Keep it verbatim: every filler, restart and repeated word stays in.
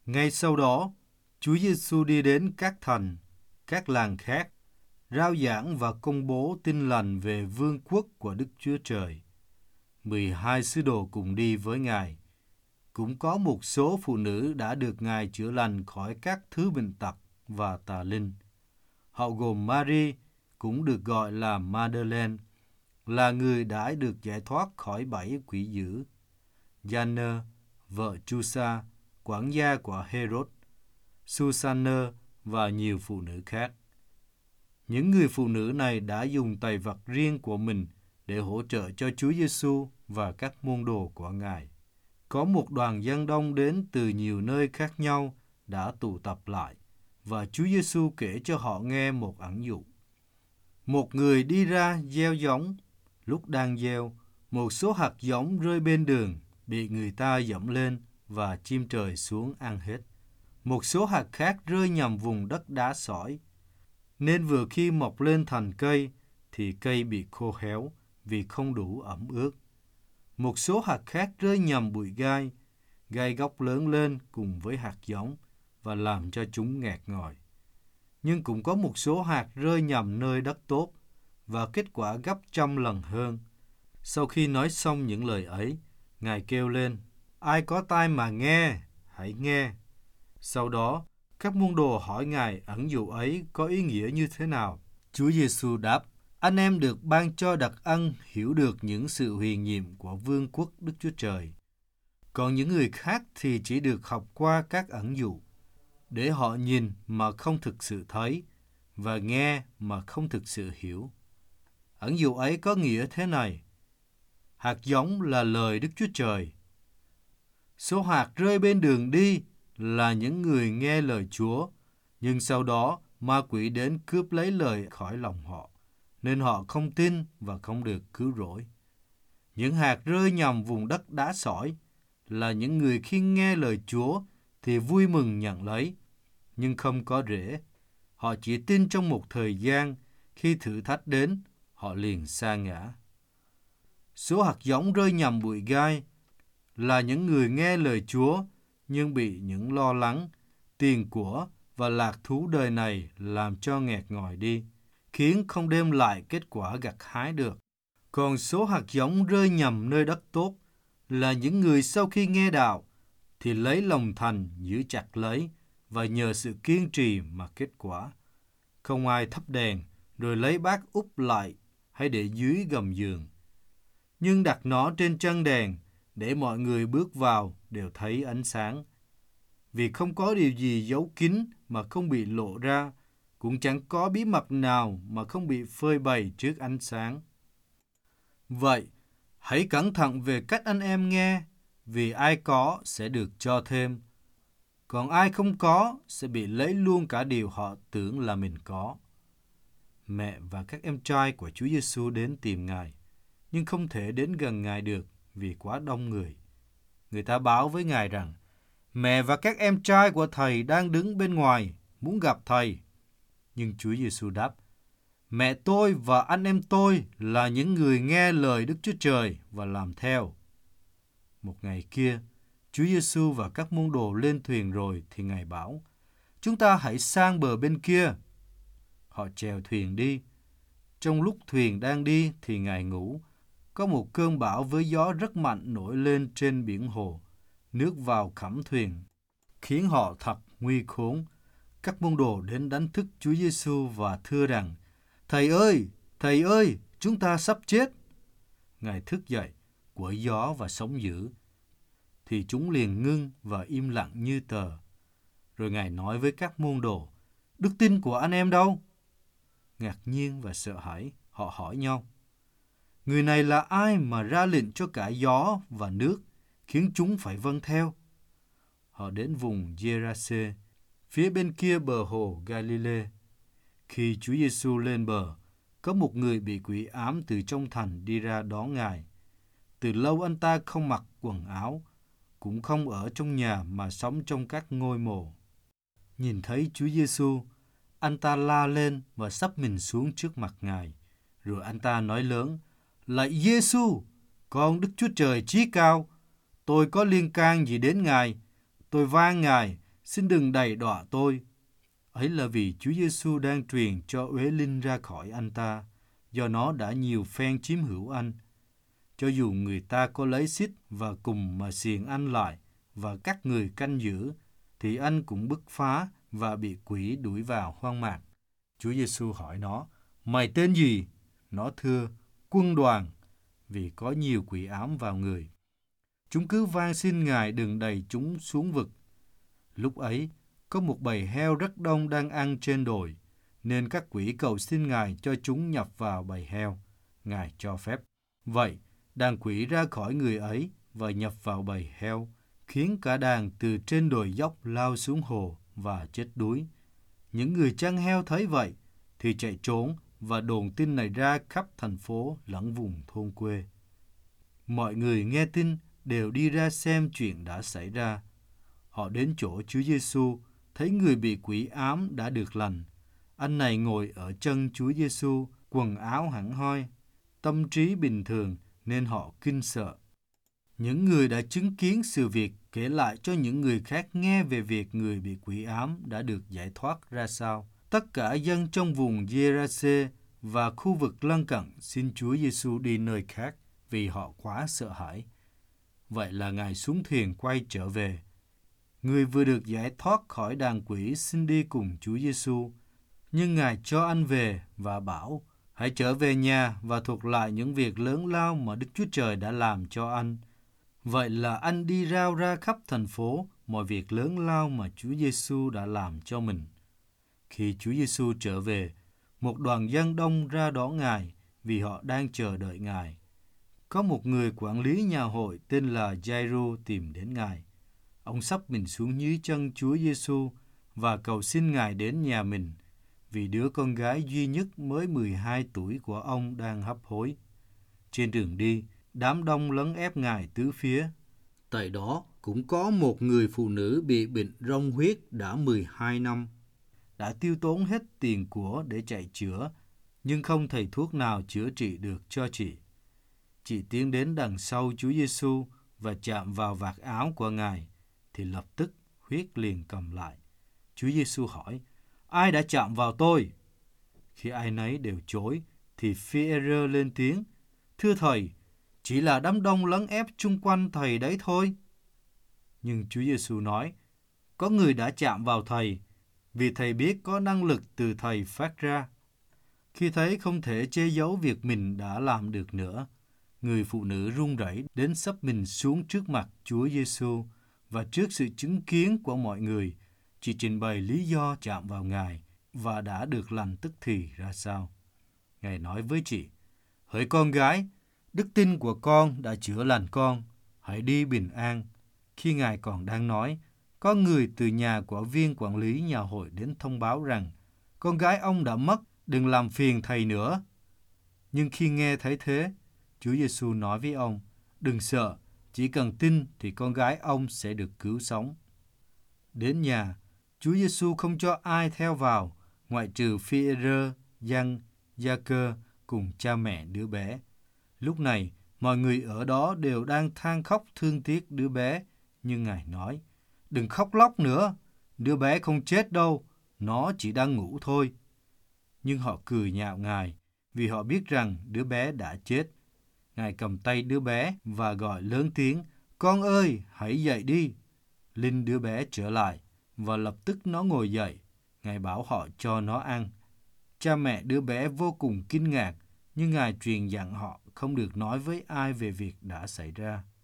Ngay sau đó, Chúa Giêsu đi đến các thành, các làng khác, rao giảng và công bố tin lành về vương quốc của Đức Chúa Trời. mười hai sứ đồ cùng đi với Ngài. Cũng có một số phụ nữ đã được Ngài chữa lành khỏi các thứ bệnh tật và tà linh. Họ gồm Mary, cũng được gọi là Madeleine, là người đã được giải thoát khỏi bảy quỷ dữ. Gianna, vợ Chusa, quản gia của Herod, Susanna và nhiều phụ nữ khác. Những người phụ nữ này đã dùng tài vật riêng của mình để hỗ trợ cho Chúa Giêsu và các môn đồ của Ngài. Có một đoàn dân đông đến từ nhiều nơi khác nhau đã tụ tập lại, và Chúa Giêsu kể cho họ nghe một ẩn dụ. Một người đi ra gieo giống, lúc đang gieo, một số hạt giống rơi bên đường, bị người ta dẫm lên và chim trời xuống ăn hết. Một số hạt khác rơi nhầm vùng đất đá sỏi, nên vừa khi mọc lên thành cây, thì cây bị khô héo vì không đủ ẩm ướt. Một số hạt khác rơi nhầm bụi gai, gai góc lớn lên cùng với hạt giống và làm cho chúng nghẹt ngòi. Nhưng cũng có một số hạt rơi nhầm nơi đất tốt và kết quả gấp trăm lần hơn. Sau khi nói xong những lời ấy, Ngài kêu lên, ai có tai mà nghe, hãy nghe. Sau đó, các môn đồ hỏi Ngài ẩn dụ ấy có ý nghĩa như thế nào. Chúa Giêsu đáp, anh em được ban cho đặc ân hiểu được những sự huyền nhiệm của vương quốc Đức Chúa Trời. Còn những người khác thì chỉ được học qua các ẩn dụ, để họ nhìn mà không thực sự thấy, và nghe mà không thực sự hiểu. Ẩn dụ ấy có nghĩa thế này: hạt giống là lời Đức Chúa Trời. Số hạt rơi bên đường đi là những người nghe lời Chúa, nhưng sau đó ma quỷ đến cướp lấy lời khỏi lòng họ, nên họ không tin và không được cứu rỗi. Những hạt rơi nhầm vùng đất đá sỏi là những người khi nghe lời Chúa thì vui mừng nhận lấy, nhưng không có rễ. Họ chỉ tin trong một thời gian, khi thử thách đến, họ liền sa ngã. Số hạt giống rơi nhầm bụi gai là những người nghe lời Chúa, nhưng bị những lo lắng, tiền của và lạc thú đời này làm cho nghẹt ngòi đi, khiến không đem lại kết quả gặt hái được. Còn số hạt giống rơi nhầm nơi đất tốt là những người sau khi nghe đạo thì lấy lòng thành giữ chặt lấy và nhờ sự kiên trì mà kết quả. Không ai thắp đèn rồi lấy bát úp lại hay để dưới gầm giường, nhưng đặt nó trên chân đèn để mọi người bước vào đều thấy ánh sáng. Vì không có điều gì giấu kín mà không bị lộ ra, cũng chẳng có bí mật nào mà không bị phơi bày trước ánh sáng. Vậy, hãy cẩn thận về cách anh em nghe, vì ai có sẽ được cho thêm, còn ai không có sẽ bị lấy luôn cả điều họ tưởng là mình có. Mẹ và các em trai của Chúa Giêsu đến tìm Ngài, nhưng không thể đến gần Ngài được vì quá đông người. Người ta báo với Ngài rằng, mẹ và các em trai của Thầy đang đứng bên ngoài, muốn gặp Thầy. Nhưng Chúa Giêsu đáp, mẹ tôi và anh em tôi là những người nghe lời Đức Chúa Trời và làm theo. Một ngày kia, Chúa Giêsu và các môn đồ lên thuyền rồi thì Ngài bảo, chúng ta hãy sang bờ bên kia. Họ chèo thuyền đi. Trong lúc thuyền đang đi thì Ngài ngủ. Có một cơn bão với gió rất mạnh nổi lên trên biển hồ. Nước vào khẫm thuyền, khiến họ thật nguy khốn. Các môn đồ đến đánh thức Chúa Giêsu và thưa rằng, Thầy ơi, Thầy ơi, chúng ta sắp chết. Ngài thức dậy, quở gió và sóng dữ, thì chúng liền ngưng và im lặng như tờ. Rồi Ngài nói với các môn đồ, đức tin của anh em đâu? Ngạc nhiên và sợ hãi, họ hỏi nhau, người này là ai mà ra lệnh cho cả gió và nước, khiến chúng phải vâng theo? Họ đến vùng Giê-ra-xê, phía bên kia bờ hồ Ga-li-lê. Khi Chúa Giêsu lên bờ, có một người bị quỷ ám từ trong thành đi ra đón Ngài. Từ lâu anh ta không mặc quần áo, cũng không ở trong nhà mà sống trong các ngôi mộ. Nhìn thấy Chúa Giêsu, anh ta la lên và sắp mình xuống trước mặt Ngài. Rồi anh ta nói lớn, lạy Giêsu, con Đức Chúa Trời chí cao, tôi có liên can gì đến Ngài? Tôi van Ngài, xin đừng đày đọa tôi. Ấy là vì Chúa Giêsu đang truyền cho uế linh ra khỏi anh ta, do nó đã nhiều phen chiếm hữu anh. Cho dù người ta có lấy xích và cùng mà xiềng anh lại và các người canh giữ, thì anh cũng bứt phá và bị quỷ đuổi vào hoang mạc. Chúa Giêsu hỏi nó, mày tên gì? Nó thưa, Quân Đoàn, vì có nhiều quỷ ám vào người. Chúng cứ van xin Ngài đừng đày chúng xuống vực. Lúc ấy, có một bầy heo rất đông đang ăn trên đồi, nên các quỷ cầu xin Ngài cho chúng nhập vào bầy heo. Ngài cho phép. Vậy, đàn quỷ ra khỏi người ấy và nhập vào bầy heo, khiến cả đàn từ trên đồi dốc lao xuống hồ và chết đuối. Những người chăn heo thấy vậy thì chạy trốn và đồn tin này ra khắp thành phố lẫn vùng thôn quê. Mọi người nghe tin đều đi ra xem chuyện đã xảy ra. Họ đến chỗ Chúa Giêsu, thấy người bị quỷ ám đã được lành. Anh này ngồi ở chân Chúa Giêsu, quần áo hẳn hoi, tâm trí bình thường nên họ kinh sợ. Những người đã chứng kiến sự việc kể lại cho những người khác nghe về việc người bị quỷ ám đã được giải thoát ra sao. Tất cả dân trong vùng Giê-ra-xê và khu vực lân cận xin Chúa Giêsu đi nơi khác vì họ quá sợ hãi. Vậy là Ngài xuống thuyền quay trở về. Người vừa được giải thoát khỏi đàn quỷ xin đi cùng Chúa Giêsu, nhưng Ngài cho anh về và bảo, hãy trở về nhà và thuật lại những việc lớn lao mà Đức Chúa Trời đã làm cho anh. Vậy là anh đi rao ra khắp thành phố mọi việc lớn lao mà Chúa Giêsu đã làm cho mình. Khi Chúa Giêsu trở về, một đoàn dân đông ra đón Ngài vì họ đang chờ đợi Ngài. Có một người quản lý nhà hội tên là Giai-ru tìm đến Ngài. Ông sắp mình xuống dưới chân Chúa Giêsu và cầu xin Ngài đến nhà mình, vì đứa con gái duy nhất mới mười hai tuổi của ông đang hấp hối. Trên đường đi, đám đông lấn ép Ngài tứ phía. Tại đó cũng có một người phụ nữ bị bệnh rong huyết đã mười hai năm. Đã tiêu tốn hết tiền của để chạy chữa, nhưng không thầy thuốc nào chữa trị được cho chị. Chị tiến đến đằng sau Chúa Giêsu và chạm vào vạt áo của Ngài, thì lập tức huyết liền cầm lại. Chúa Giêsu hỏi, ai đã chạm vào tôi? Khi ai nấy đều chối, thì Phi-e-rơ lên tiếng, thưa thầy, chỉ là đám đông lấn ép chung quanh thầy đấy thôi. Nhưng Chúa Giêsu nói, có người đã chạm vào thầy, vì thầy biết có năng lực từ thầy phát ra. Khi thấy không thể che giấu việc mình đã làm được nữa, người phụ nữ run rẩy đến sấp mình xuống trước mặt Chúa Giêsu, và trước sự chứng kiến của mọi người, chị trình bày lý do chạm vào Ngài và đã được lành tức thì ra sao. Ngài nói với chị, hỡi con gái, đức tin của con đã chữa lành con, hãy đi bình an. Khi Ngài còn đang nói, có người từ nhà của viên quản lý nhà hội đến thông báo rằng, con gái ông đã mất, đừng làm phiền thầy nữa. Nhưng khi nghe thấy thế, Chúa Giêsu nói với ông, đừng sợ, chỉ cần tin thì con gái ông sẽ được cứu sống. Đến nhà, Chúa Giêsu không cho ai theo vào, ngoại trừ Phi-e-rơ, Giăng, Gia-cơ cùng cha mẹ đứa bé. Lúc này, mọi người ở đó đều đang than khóc thương tiếc đứa bé, nhưng Ngài nói, đừng khóc lóc nữa, đứa bé không chết đâu, nó chỉ đang ngủ thôi. Nhưng họ cười nhạo Ngài, vì họ biết rằng đứa bé đã chết. Ngài cầm tay đứa bé và gọi lớn tiếng, con ơi, hãy dậy đi. Linh đứa bé trở lại, và lập tức nó ngồi dậy. Ngài bảo họ cho nó ăn. Cha mẹ đứa bé vô cùng kinh ngạc, nhưng Ngài truyền dặn họ không được nói với ai về việc đã xảy ra.